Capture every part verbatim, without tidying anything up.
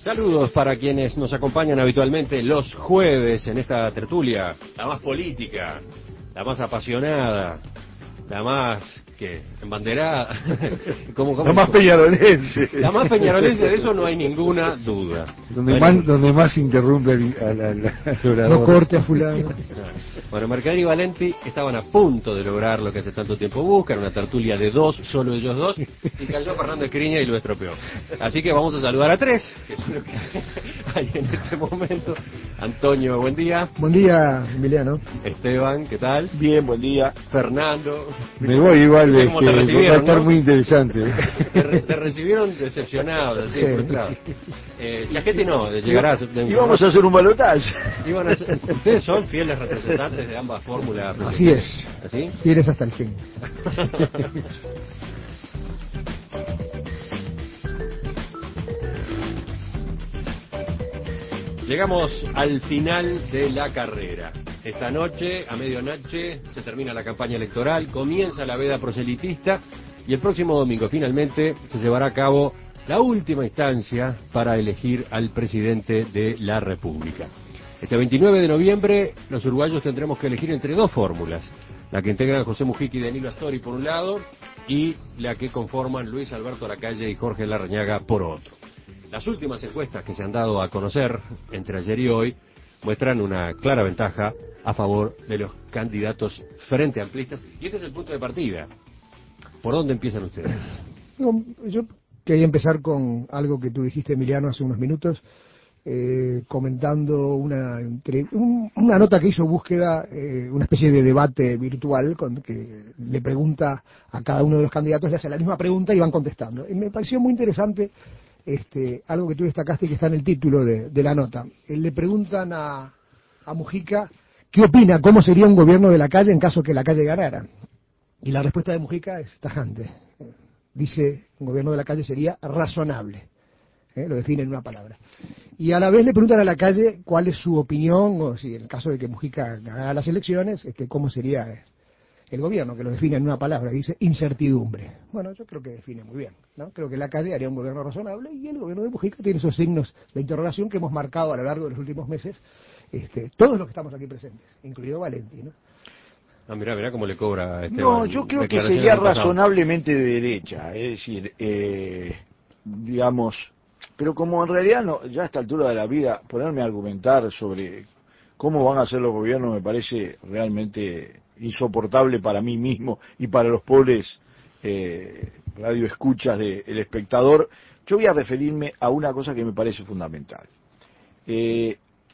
Saludos para quienes nos acompañan habitualmente los jueves en esta tertulia, la más política, la más apasionada, la más, ¿qué? Embanderada. ¿Cómo, cómo la más peñarolense. La más peñarolense, de eso no hay ninguna duda. Donde, bueno, más, donde más interrumpe al, al, al orador. No corte a fulano. Bueno, Mercadani y Valenti estaban a punto de lograr lo que hace tanto tiempo buscan, una tertulia de dos, solo ellos dos, y cayó Fernando Escriña y lo estropeó. Así que vamos a saludar a tres, que es lo que hay en este momento. Antonio, buen día. Buen día, Emiliano. Esteban, ¿qué tal? Bien, buen día. Fernando. Me voy igual, este, va a estar, ¿no? Muy interesante. Te, re, te recibieron decepcionado, así, sí. Frustrado. Eh, Chaquete no, llegarás. Y vamos a hacer un balotaje. Ustedes son fieles representantes de ambas fórmulas. Así es. ¿Así? Fieles hasta el fin. Llegamos al final de la carrera. Esta noche, a medianoche, se termina la campaña electoral, comienza la veda proselitista y el próximo domingo finalmente se llevará a cabo la última instancia para elegir al presidente de la República. Este veintinueve de noviembre los uruguayos tendremos que elegir entre dos fórmulas, la que integran José Mujica y Danilo Astori por un lado y la que conforman Luis Alberto Lacalle y Jorge Larrañaga por otro. Las últimas encuestas que se han dado a conocer entre ayer y hoy muestran una clara ventaja a favor de los candidatos frente amplistas y este es el punto de partida. ¿Por dónde empiezan ustedes? No, yo quería empezar con algo que tú dijiste, Emiliano, hace unos minutos, eh, comentando una, entre, un, una nota que hizo Búsqueda, eh, una especie de debate virtual con, que le pregunta a cada uno de los candidatos, le hace la misma pregunta y van contestando. Y me pareció muy interesante este, algo que tú destacaste y que está en el título de, de la nota. Eh, le preguntan a, a Mujica qué opina, cómo sería un gobierno de Lacalle en caso que Lacalle ganara. Y la respuesta de Mujica es tajante. Dice, un gobierno de Lacalle sería razonable. ¿Eh? Lo define en una palabra. Y a la vez le preguntan a Lacalle cuál es su opinión, o si en el caso de que Mujica ganara las elecciones, este, cómo sería el gobierno, que lo define en una palabra, dice incertidumbre. Bueno, yo creo que define muy bien, ¿no? Creo que Lacalle haría un gobierno razonable y el gobierno de Mujica tiene esos signos de interrogación que hemos marcado a lo largo de los últimos meses, este, todos los que estamos aquí presentes, incluido Valenti, ¿no? Ah, mirá, mirá cómo le cobra este. No, yo creo que sería razonablemente de derecha, es decir, eh, digamos, pero como en realidad no, ya a esta altura de la vida, ponerme a argumentar sobre cómo van a ser los gobiernos me parece realmente insoportable para mí mismo y para los pobres eh, radioescuchas del espectador. Yo voy a referirme a una cosa que me parece fundamental. Eh,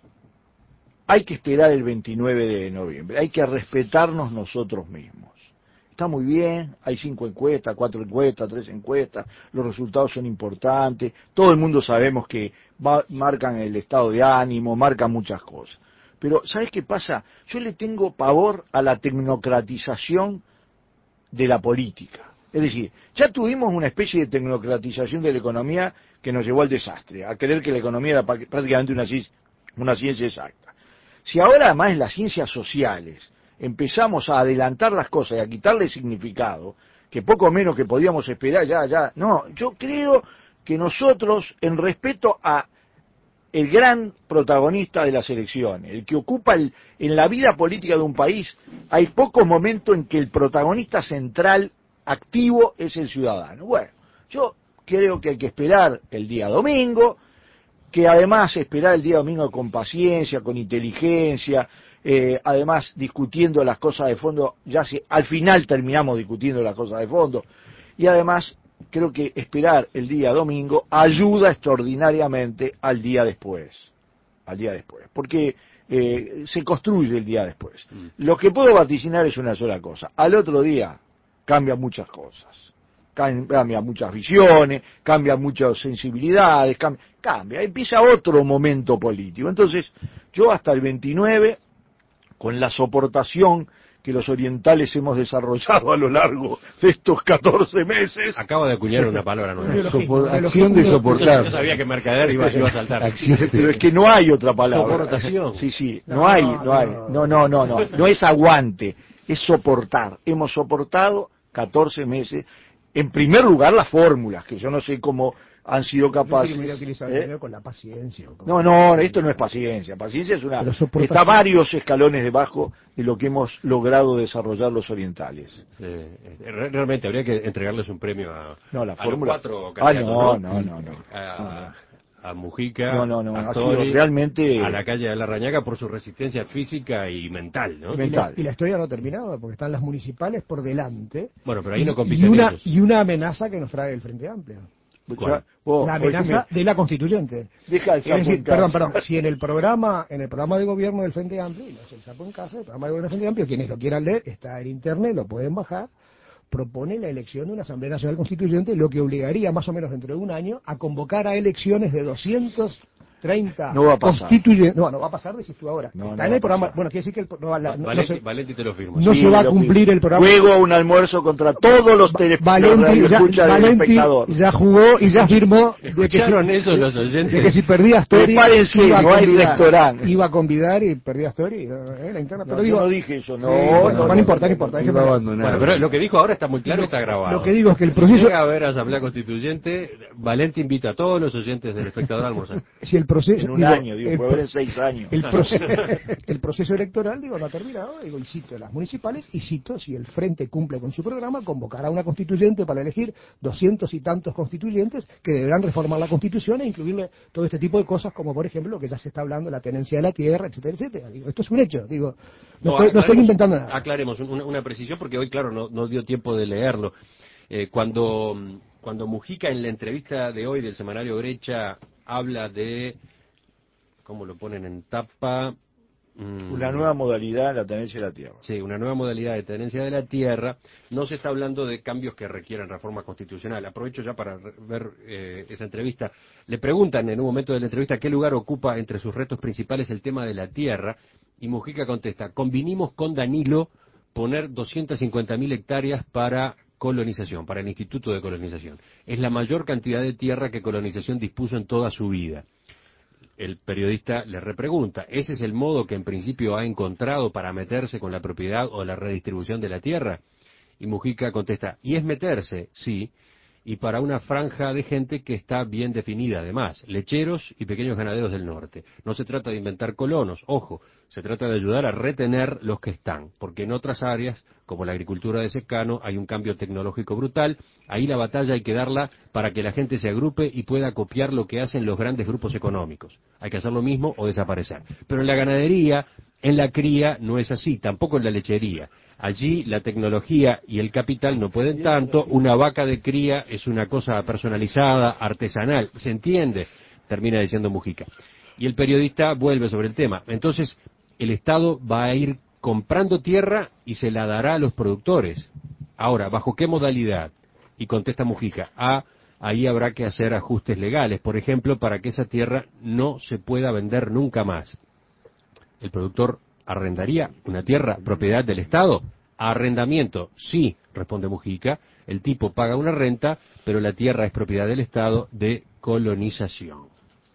Hay que esperar el veintinueve de noviembre, hay que respetarnos nosotros mismos. Está muy bien, hay cinco encuestas, cuatro encuestas, tres encuestas, los resultados son importantes, todo el mundo sabemos que va, marcan el estado de ánimo, marcan muchas cosas. Pero, ¿sabes qué pasa? Yo le tengo pavor a la tecnocratización de la política. Es decir, ya tuvimos una especie de tecnocratización de la economía que nos llevó al desastre, a creer que la economía era prácticamente una, una ciencia exacta. Si ahora además en las ciencias sociales empezamos a adelantar las cosas y a quitarle significado, que poco menos que podíamos esperar ya, ya, no, yo creo que nosotros, en respeto a el gran protagonista de las elecciones, el que ocupa el, en la vida política de un país, hay pocos momentos en que el protagonista central activo es el ciudadano. Bueno, yo creo que hay que esperar el día domingo, que además esperar el día domingo con paciencia, con inteligencia, eh, además discutiendo las cosas de fondo, ya si al final terminamos discutiendo las cosas de fondo, y además creo que esperar el día domingo ayuda extraordinariamente al día después, al día después, porque eh, se construye el día después. Mm. Lo que puedo vaticinar es una sola cosa, al otro día cambian muchas cosas. Cambia muchas visiones, cambia muchas sensibilidades, cambia, cambia, empieza otro momento político. Entonces, yo hasta el veintinueve, con la soportación que los orientales hemos desarrollado a lo largo de estos catorce meses... Acaba de acuñar una palabra nueva. Sopor, acción de soportar. Yo sabía que Mercader iba, iba a saltar. Acción, pero es que no hay otra palabra. Soportación. Sí, sí, no, no hay, no hay. No, no, no, no, no es aguante, es soportar. Hemos soportado catorce meses. En primer lugar, las fórmulas, que yo no sé cómo han sido capaces. Yo utilizar ¿eh? el con la paciencia. No, no, esto no es paciencia. Paciencia es una. Está varios escalones debajo de lo que hemos logrado desarrollar los orientales. Sí, realmente habría que entregarles un premio a, no, la a fórmula. los cuatro ah, candidatos, no, no, no, no. A, no, no. a Mujica, no, no, no, a ha Story, sido realmente a la calle de Larrañaga por su resistencia física y mental, ¿no? Y la, y la historia no ha terminado, porque están las municipales por delante. Bueno, pero ahí no y, compiten y una, ellos. y una amenaza que nos trae el Frente Amplio. ¿Cuál? Oh, la amenaza de la constituyente. Deja el sapo es decir, en casa. perdón, perdón, si en el programa, en el programa de gobierno del Frente Amplio, y no es el sapo en casa, el programa de gobierno del Frente Amplio, quienes lo quieran leer, está en internet, lo pueden bajar, propone la elección de una Asamblea Nacional Constituyente, lo que obligaría más o menos dentro de un año a convocar a elecciones de doscientos treinta no va a pasar. constituyentes. No, no va a pasar, decís tú ahora. No, Está no en el programa. pasar. Bueno, quiere decir que el, no, la, no, Valenti, no se, Valenti te lo firmo. no sí, se va a cumplir el programa. Juego a un almuerzo contra todos los telespectadores ya, Valenti ya jugó y ya firmó. ¿Escucharon eso de, los oyentes? De que si perdía Story, iba, no hay restaurante. Iba a convidar y perdía Story. Eh, la interna, no, pero digo, no dije eso, no. Sí, no, bueno, no, no, no importa, no importa. Bueno, bueno, pero lo que dijo ahora está muy claro y está grabado. Lo que digo es que el si proceso. llega a haber Asamblea Constituyente, Valenti invita a todos los oyentes del espectador a almorzar. Si el proceso. En un digo, año, digo, puede haber en seis años. El proceso, el proceso electoral, digo, no ha terminado, digo, y cito las municipales, y cito, si el Frente cumple con su programa, convocará una constituyente para elegir doscientos y tantos constituyentes que deberán reformar la Constitución e incluirle todo este tipo de cosas, como por ejemplo lo que ya se está hablando, la tenencia de la tierra, etcétera, etcétera. Digo, esto es un hecho, digo, no, no, estoy, no estoy inventando nada. Aclaremos una, una precisión, porque hoy, claro, no, no dio tiempo de leerlo. Eh, cuando, cuando Mujica, en la entrevista de hoy del semanario Brecha, habla de... ¿Cómo lo ponen en tapa? Mm. Una nueva modalidad de la tenencia de la tierra. Sí, una nueva modalidad de tenencia de la tierra. No se está hablando de cambios que requieran reforma constitucional. Aprovecho ya para ver eh, esa entrevista. Le preguntan en un momento de la entrevista qué lugar ocupa entre sus retos principales el tema de la tierra. Y Mujica contesta, convinimos con Danilo poner doscientas cincuenta mil hectáreas para colonización, para el Instituto de Colonización. Es la mayor cantidad de tierra que colonización dispuso en toda su vida. El periodista le repregunta, ¿ese es el modo que en principio ha encontrado para meterse con la propiedad o la redistribución de la tierra? Y Mujica contesta, y es meterse, sí, y para una franja de gente que está bien definida además, lecheros y pequeños ganaderos del norte. No se trata de inventar colonos, ojo, se trata de ayudar a retener los que están, porque en otras áreas, como la agricultura de secano, hay un cambio tecnológico brutal, ahí la batalla hay que darla para que la gente se agrupe y pueda copiar lo que hacen los grandes grupos económicos. Hay que hacer lo mismo o desaparecer. Pero en la ganadería, en la cría, no es así, tampoco en la lechería. Allí la tecnología y el capital no pueden tanto, una vaca de cría es una cosa personalizada, artesanal, ¿se entiende? Termina diciendo Mujica. Y el periodista vuelve sobre el tema. Entonces, el Estado va a ir comprando tierra y se la dará a los productores. Ahora, ¿bajo qué modalidad? Y contesta Mujica, ah, ahí habrá que hacer ajustes legales, por ejemplo, para que esa tierra no se pueda vender nunca más. El productor ¿arrendaría una tierra propiedad del Estado? Arrendamiento, sí, responde Mujica. El tipo paga una renta, pero la tierra es propiedad del Estado de colonización.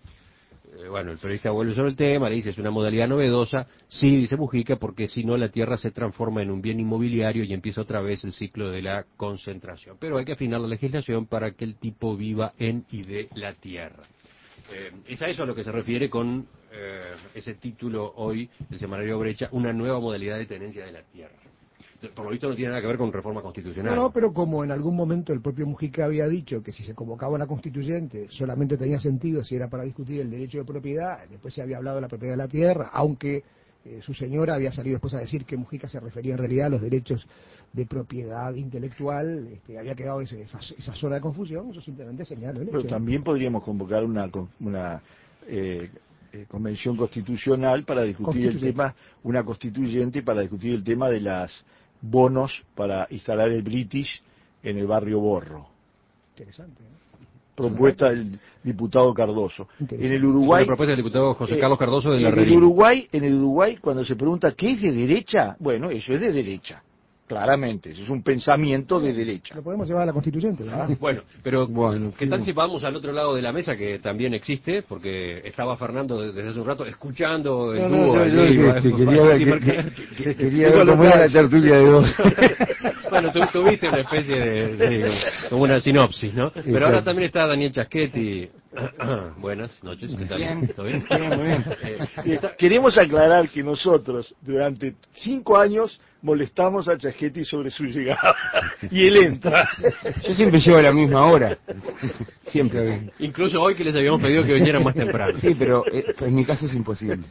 Eh, bueno, el periodista vuelve sobre el tema, le dice, es una modalidad novedosa. Sí, dice Mujica, porque si no la tierra se transforma en un bien inmobiliario y empieza otra vez el ciclo de la concentración. Pero hay que afinar la legislación para que el tipo viva en y de la tierra. Eh, es a eso a lo que se refiere con eh, ese título hoy del semanario Brecha, una nueva modalidad de tenencia de la tierra. Por lo visto no tiene nada que ver con reforma constitucional. No, no, pero como en algún momento el propio Mujica había dicho que si se convocaba una constituyente solamente tenía sentido si era para discutir el derecho de propiedad, después se había hablado de la propiedad de la tierra, aunque eh, su señora había salido después a decir que Mujica se refería en realidad a los derechos de propiedad intelectual, este, había quedado ese, esa, esa zona de confusión, eso simplemente señala el hecho. Pero también podríamos convocar una, una eh, eh, convención constitucional para discutir el tema, una constituyente para discutir el tema de las bonos para instalar el British en el barrio Borro. Interesante, ¿eh? Propuesta del diputado Cardoso. En el Uruguay, es una propuesta del diputado José Carlos Cardoso de la en el Uruguay, en el Uruguay cuando se pregunta ¿qué es de derecha? Bueno, eso es de derecha. claramente, ese es un pensamiento de derecha. Lo podemos llevar a la constituyente, ¿verdad? Bueno, pero Bueno, ¿qué tal si vamos al otro lado de la mesa, que también existe? Porque estaba Fernando desde hace un rato escuchando el No, dúo. no, yo, allí, yo, va- este, va- quería va- ver, va- que- que- que- quería Digo, ver lo cómo era la tal. tertulia de dos. Bueno, tú tuviste una especie de, de- como una sinopsis, ¿no? Pero ahora Exacto. también está Daniel Chaschetti. Buenas noches, ¿qué tal? Bien. ¿Todo bien? Bien, muy bien. Eh, Eh, está- Queremos aclarar que nosotros durante cinco años molestamos a Chaschetti sobre su llegada y él entra. Yo siempre llego a la misma hora. Siempre. Incluso hoy que les habíamos pedido que vinieran más temprano. Sí, pero eh, en mi caso es imposible.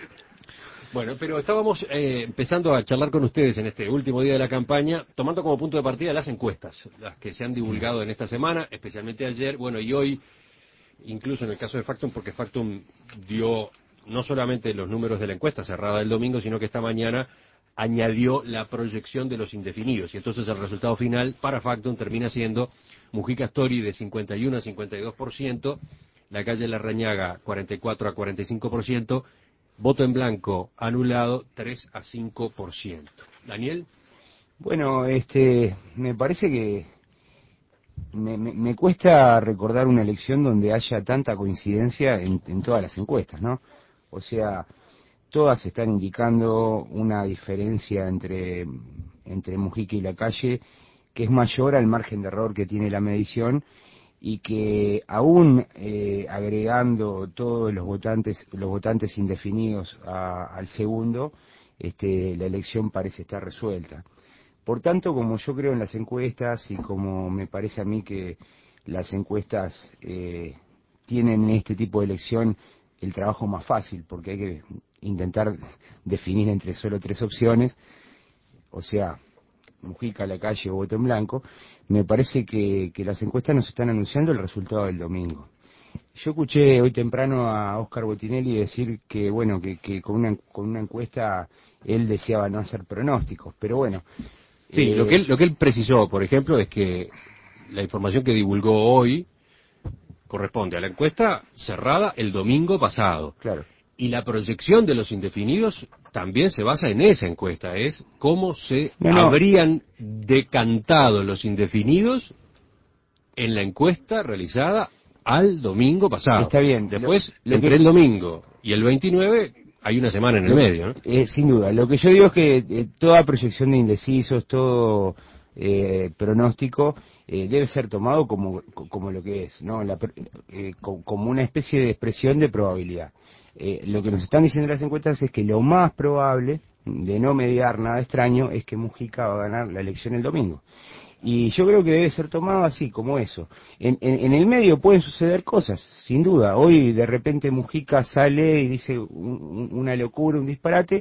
Bueno, pero estábamos eh, empezando a charlar con ustedes en este último día de la campaña, tomando como punto de partida las encuestas, las que se han divulgado en esta semana, especialmente ayer, bueno, y hoy, incluso en el caso de Factum, porque Factum dio no solamente los números de la encuesta cerrada el domingo, sino que esta mañana añadió la proyección de los indefinidos, y entonces el resultado final para Factum termina siendo Mujica Story de cincuenta y uno a cincuenta y dos por ciento, La Calle Larrañaga cuarenta y cuatro a cuarenta y cinco por ciento, voto en blanco anulado tres a cinco por ciento. Daniel. Bueno, este, me parece que me, me, me cuesta recordar una elección donde haya tanta coincidencia en, en todas las encuestas, ¿no? O sea, todas están indicando una diferencia entre, entre Mujica y Lacalle que es mayor al margen de error que tiene la medición, y que aún eh, agregando todos los votantes los votantes indefinidos a, al segundo, este, la elección parece estar resuelta. Por tanto, como yo creo en las encuestas y como me parece a mí que las encuestas eh, tienen en este tipo de elección el trabajo más fácil, porque hay que intentar definir entre solo tres opciones, o sea, Mujica, Lacalle o voto en blanco, me parece que, que las encuestas nos están anunciando el resultado del domingo. Yo escuché hoy temprano a Óscar Botinelli decir que, bueno, que, que con, una, con una encuesta él deseaba no hacer pronósticos, pero bueno. Sí, eh, lo que él, lo que él precisó, por ejemplo, es que la información que divulgó hoy corresponde a la encuesta cerrada el domingo pasado. Claro. Y la proyección de los indefinidos también se basa en esa encuesta, es cómo se No, no. habrían decantado los indefinidos en la encuesta realizada al domingo pasado. Está bien. Después, Lo- lo entre que- el domingo y el veintinueve, hay una semana en el Lo- medio, ¿no? eh, sin duda. Lo que yo digo es que eh, toda proyección de indecisos, todo eh, pronóstico, eh, debe ser tomado como, como lo que es, ¿no? La, eh, co- como una especie de expresión de probabilidad. Eh, lo que nos están diciendo las encuestas es que lo más probable, de no mediar nada extraño, es que Mujica va a ganar la elección el domingo. Y yo creo que debe ser tomado así, como eso. En, en, en el medio pueden suceder cosas, sin duda. Hoy de repente Mujica sale y dice un- un- una locura, un disparate,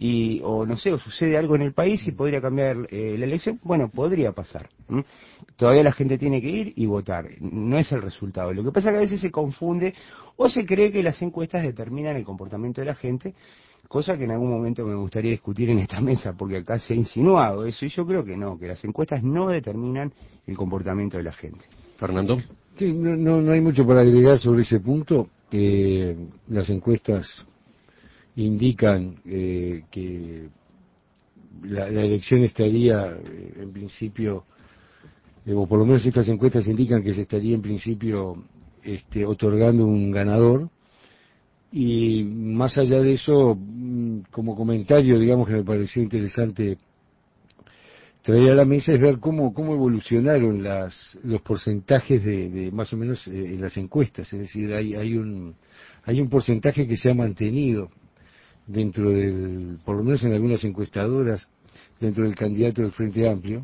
y o no sé, o sucede algo en el país y podría cambiar eh, la elección. Bueno, podría pasar. ¿m? Todavía la gente tiene que ir y votar. No es el resultado. Lo que pasa es que a veces se confunde o se cree que las encuestas determinan el comportamiento de la gente, cosa que en algún momento me gustaría discutir en esta mesa, porque acá se ha insinuado eso, y yo creo que no, que las encuestas no determinan el comportamiento de la gente. Fernando. Sí, no, no, no hay mucho para agregar sobre ese punto. Eh, las encuestas indican eh, que la, la elección estaría, eh, en principio, eh, o por lo menos estas encuestas indican que se estaría en principio este, otorgando un ganador. Y más allá de eso, mm, como comentario, digamos que me pareció interesante traer a la mesa es ver cómo cómo evolucionaron las los porcentajes de, de más o menos eh, en las encuestas, es decir, hay hay un hay un porcentaje que se ha mantenido dentro del, por lo menos en algunas encuestadoras, dentro del candidato del Frente Amplio,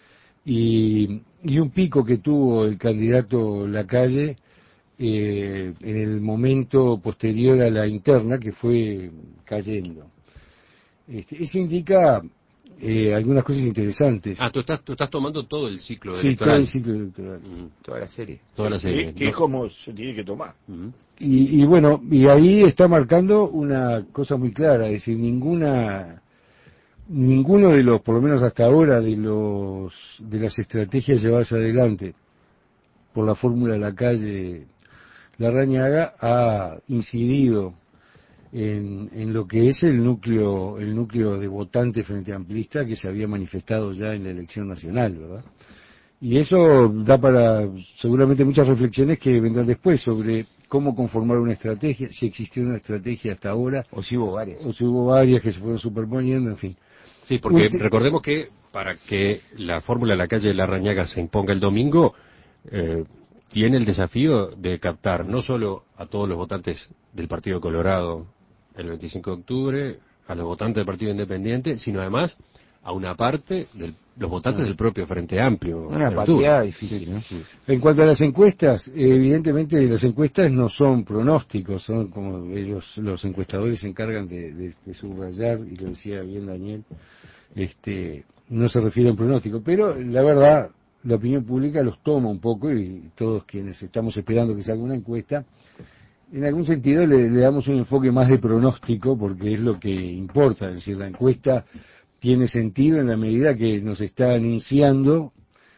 y, y un pico que tuvo el candidato Lacalle eh, en el momento posterior a la interna, que fue cayendo. Este, eso indica eh, algunas cosas interesantes. Ah, tú estás, tú estás tomando todo el ciclo Sí, todo electoral. el ciclo electoral. Mm, Toda la serie. toda la serie. Que, que es ¿no? como se tiene que tomar. Ujú. Y, y bueno, y ahí está marcando una cosa muy clara, es decir, ninguna, ninguno de los, por lo menos hasta ahora, de los, de las estrategias llevadas adelante por la fórmula Lacalle Larrañaga ha incidido en, en lo que es el núcleo, el núcleo de votantes frente amplista que se había manifestado ya en la elección nacional, ¿verdad? Y eso da para seguramente muchas reflexiones que vendrán después sobre cómo conformar una estrategia, si existió una estrategia hasta ahora. O si hubo varias. O si hubo varias que se fueron superponiendo, en fin. Sí, porque Usted... recordemos que para que la fórmula de la calle de Larrañaga se imponga el domingo, eh, tiene el desafío de captar no solo a todos los votantes del Partido Colorado el veinticinco de octubre, a los votantes del Partido Independiente, sino además a una parte de los votantes del propio Frente Amplio. Una partida difícil, ¿no? Sí. En cuanto a las encuestas, evidentemente las encuestas no son pronósticos, son como ellos, los encuestadores se encargan de, de, de subrayar, y lo decía bien Daniel, este, no se refiere a un pronóstico, pero la verdad, la opinión pública los toma un poco, y todos quienes estamos esperando que salga una encuesta, en algún sentido le, le damos un enfoque más de pronóstico, porque es lo que importa, es decir, la encuesta tiene sentido en la medida que nos está anunciando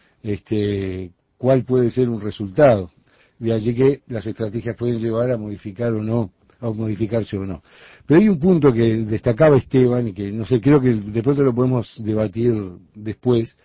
este, cuál puede ser un resultado. De allí que las estrategias pueden llevar a modificar o no, a modificarse o no. Pero hay un punto que destacaba Esteban, y que no sé, creo que de pronto lo podemos debatir después,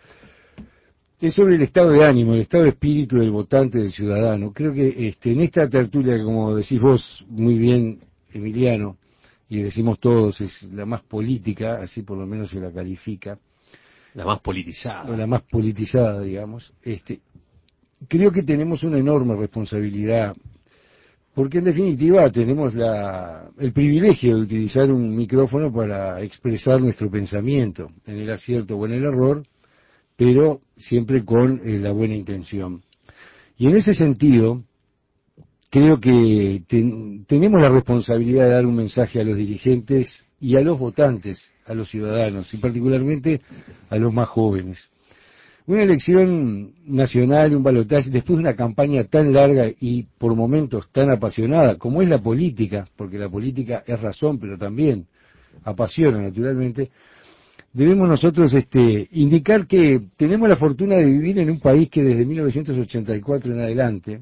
es sobre el estado de ánimo, el estado de espíritu del votante, del ciudadano. Creo que este, en esta tertulia, como decís vos muy bien, Emiliano, y decimos todos, es la más política, así por lo menos se la califica. La más politizada. O la más politizada, digamos. Este, creo que tenemos una enorme responsabilidad, porque en definitiva tenemos la, el privilegio de utilizar un micrófono para expresar nuestro pensamiento, en el acierto o en el error, pero siempre con eh, la buena intención. Y en ese sentido, creo que ten, tenemos la responsabilidad de dar un mensaje a los dirigentes y a los votantes, a los ciudadanos, y particularmente a los más jóvenes. Una elección nacional, un balotaje, después de una campaña tan larga y por momentos tan apasionada como es la política, porque la política es razón, pero también apasiona naturalmente, debemos nosotros este, indicar que tenemos la fortuna de vivir en un país que desde mil novecientos ochenta y cuatro en adelante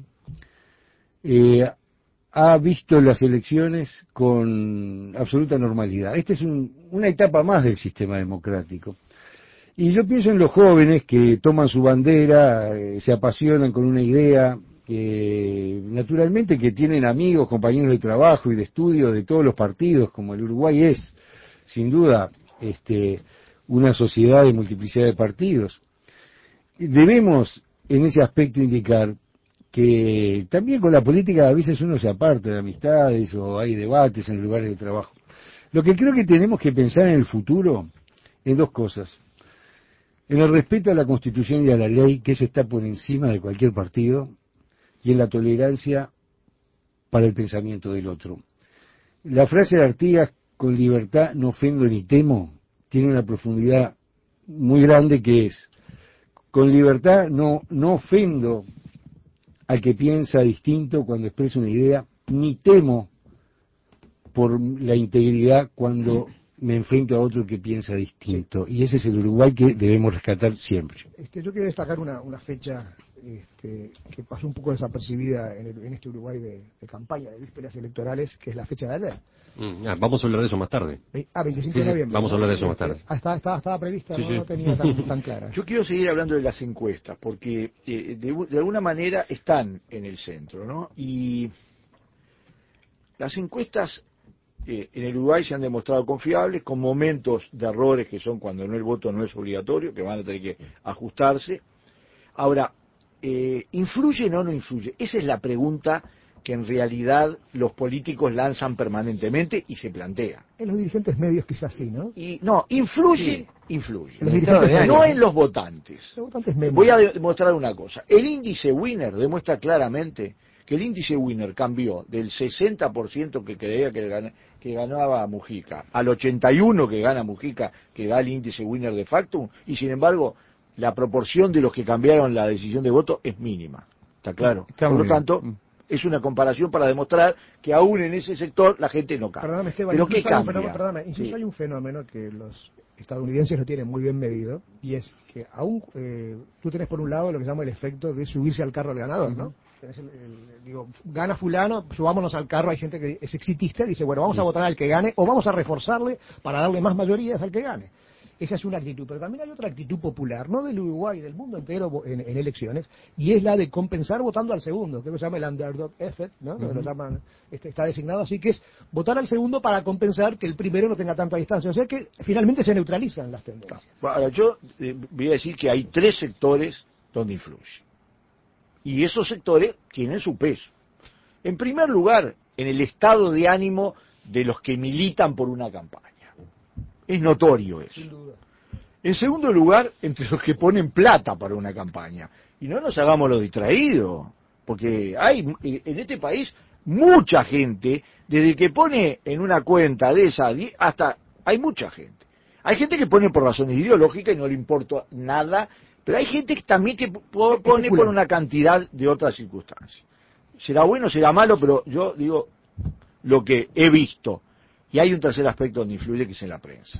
eh, ha visto las elecciones con absoluta normalidad. Esta es un, una etapa más del sistema democrático. Y yo pienso en los jóvenes que toman su bandera, eh, se apasionan con una idea, que naturalmente que tienen amigos, compañeros de trabajo y de estudio de todos los partidos, como el Uruguay es, sin duda, este, una sociedad de multiplicidad de partidos. Debemos, en ese aspecto, indicar que también con la política a veces uno se aparta de amistades o hay debates en lugares de trabajo. Lo que creo que tenemos que pensar en el futuro es dos cosas. En el respeto a la Constitución y a la ley, que eso está por encima de cualquier partido, y en la tolerancia para el pensamiento del otro. La frase de Artigas, con libertad no ofendo ni temo, tiene una profundidad muy grande, que es, con libertad no, no ofendo al que piensa distinto cuando expresa una idea, ni temo por la integridad cuando me enfrento a otro que piensa distinto. Sí. Y ese es el Uruguay que debemos rescatar siempre. Este, yo quiero destacar una, una fecha este, que pasó un poco desapercibida en, el, en este Uruguay de, de campaña, de vísperas electorales, que es la fecha de ayer. Mm, ah, vamos a hablar de eso más tarde. Ah, veinticinco sí, de noviembre. Sí, vamos a hablar de eso más tarde. Ah, estaba, estaba, estaba prevista, sí, no, sí. no tenía tan, tan clara. Yo quiero seguir hablando de las encuestas, porque eh, de, de alguna manera están en el centro, ¿no? Y las encuestas eh, en el Uruguay se han demostrado confiables, con momentos de errores que son cuando no el voto no es obligatorio, que van a tener que ajustarse. Ahora, eh, ¿influye o no influye? Esa es la pregunta que en realidad los políticos lanzan permanentemente y se plantea. En los dirigentes medios quizás sí, ¿no? Y no, influye, sí. influye. Los dirigentes no, medios, no en los votantes. Los votantes medios. Voy a demostrar una cosa. El índice Winner demuestra claramente que el índice Winner cambió del sesenta por ciento que creía que, gan que ganaba Mujica al ochenta y uno por ciento que gana Mujica, que da el índice Winner de facto, y sin embargo la proporción de los que cambiaron la decisión de voto es mínima. ¿Está claro? Está Por lo bien. tanto, es una comparación para demostrar que aún en ese sector la gente no cambia. Perdóname, Esteban, ¿Pero qué cambia? Fenómeno, perdóname, incluso sí. hay un fenómeno que los estadounidenses lo tienen muy bien medido, y es que aún eh, tú tenés por un lado lo que se llama el efecto de subirse al carro del ganador, ¿no? Uh-huh. Tenés el, el, digo, gana fulano, subámonos al carro. Hay gente que es exitista y dice, bueno, vamos a votar al que gane, o vamos a reforzarle para darle más mayorías al que gane. Esa es una actitud, pero también hay otra actitud popular, no del Uruguay, del mundo entero en, en elecciones, y es la de compensar votando al segundo, que se llama el underdog effect, ¿no? Uh-huh. Lo llaman, este, está designado así, que es votar al segundo para compensar que el primero no tenga tanta distancia, o sea que finalmente se neutralizan las tendencias. Ahora, yo eh, voy a decir que hay tres sectores donde influye, y esos sectores tienen su peso. En primer lugar, en el estado de ánimo de los que militan por una campaña. Es notorio eso. Sin duda. En segundo lugar, entre los que ponen plata para una campaña. Y no nos hagamos los distraídos, porque hay en este país mucha gente, desde que pone en una cuenta de esa hasta... hay mucha gente. Hay gente que pone por razones ideológicas y no le importa nada, pero hay gente que también que pone por una cantidad de otras circunstancias. Será bueno, será malo, pero yo digo lo que he visto. Y hay un tercer aspecto donde influye, que es en la prensa.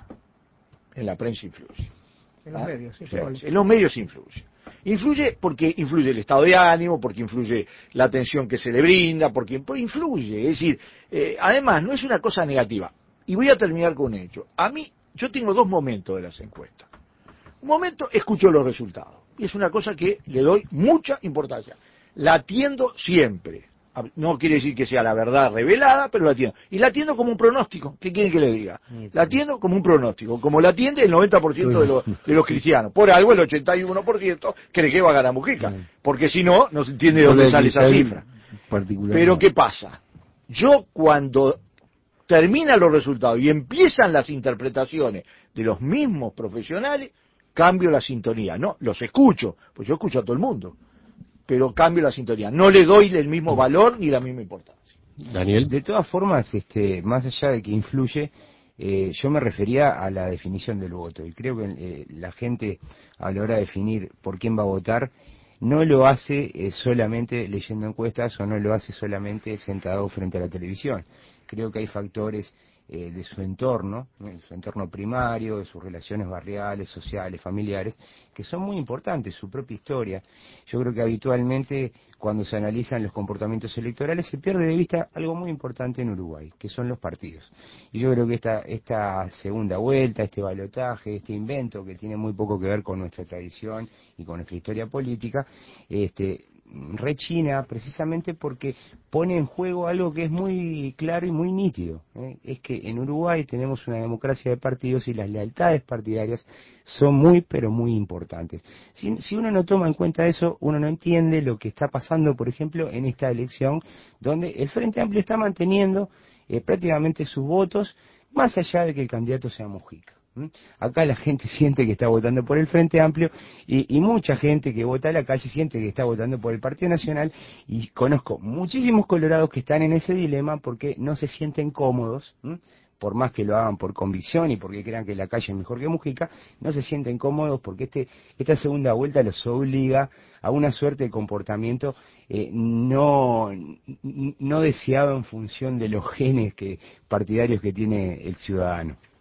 En la prensa influye. En los ¿Ah? medios, sí, sí, en los medios influye. Influye porque influye el estado de ánimo, porque influye la atención que se le brinda, porque pues, influye. Es decir, eh, además, no es una cosa negativa. Y voy a terminar con un hecho. A mí, yo tengo dos momentos de las encuestas. Un momento, escucho los resultados. Y es una cosa que le doy mucha importancia. La atiendo siempre. No quiere decir que sea la verdad revelada, pero la atiendo. Y la atiendo como un pronóstico. ¿Qué quieren que le diga? La atiendo como un pronóstico, como la atiende el noventa por ciento de los, de los cristianos. Por algo el ochenta y uno por ciento cree que va a ganar Mujica. Porque si no, no se entiende de dónde sale esa cifra. Pero ¿qué pasa? Yo cuando terminan los resultados y empiezan las interpretaciones de los mismos profesionales, cambio la sintonía. No, los escucho, pues yo escucho a todo el mundo. Pero cambio la sintonía. No le doy el mismo valor ni la misma importancia. Daniel. De todas formas, este, más allá de que influye, eh, yo me refería a la definición del voto. Y creo que eh, la gente, a la hora de definir por quién va a votar, no lo hace eh, solamente leyendo encuestas o no lo hace solamente sentado frente a la televisión. Creo que hay factores eh, de su entorno, de su entorno primario, de sus relaciones barriales, sociales, familiares, que son muy importantes, su propia historia. Yo creo que habitualmente cuando se analizan los comportamientos electorales se pierde de vista algo muy importante en Uruguay, que son los partidos. Y yo creo que esta, esta segunda vuelta, este balotaje, este invento que tiene muy poco que ver con nuestra tradición y con nuestra historia política, este rechina precisamente porque pone en juego algo que es muy claro y muy nítido, ¿eh? Es que en Uruguay tenemos una democracia de partidos y las lealtades partidarias son muy pero muy importantes. Si, si uno no toma en cuenta eso, uno no entiende lo que está pasando, por ejemplo, en esta elección, donde el Frente Amplio está manteniendo eh, prácticamente sus votos, más allá de que el candidato sea Mujica. Acá la gente siente que está votando por el Frente Amplio y, y mucha gente que vota a la calle siente que está votando por el Partido Nacional, y conozco muchísimos colorados que están en ese dilema porque no se sienten cómodos, ¿m? Por más que lo hagan por convicción y porque crean que la calle es mejor que Mujica, no se sienten cómodos porque este esta segunda vuelta los obliga a una suerte de comportamiento eh, no, no deseado en función de los genes que partidarios que tiene el ciudadano.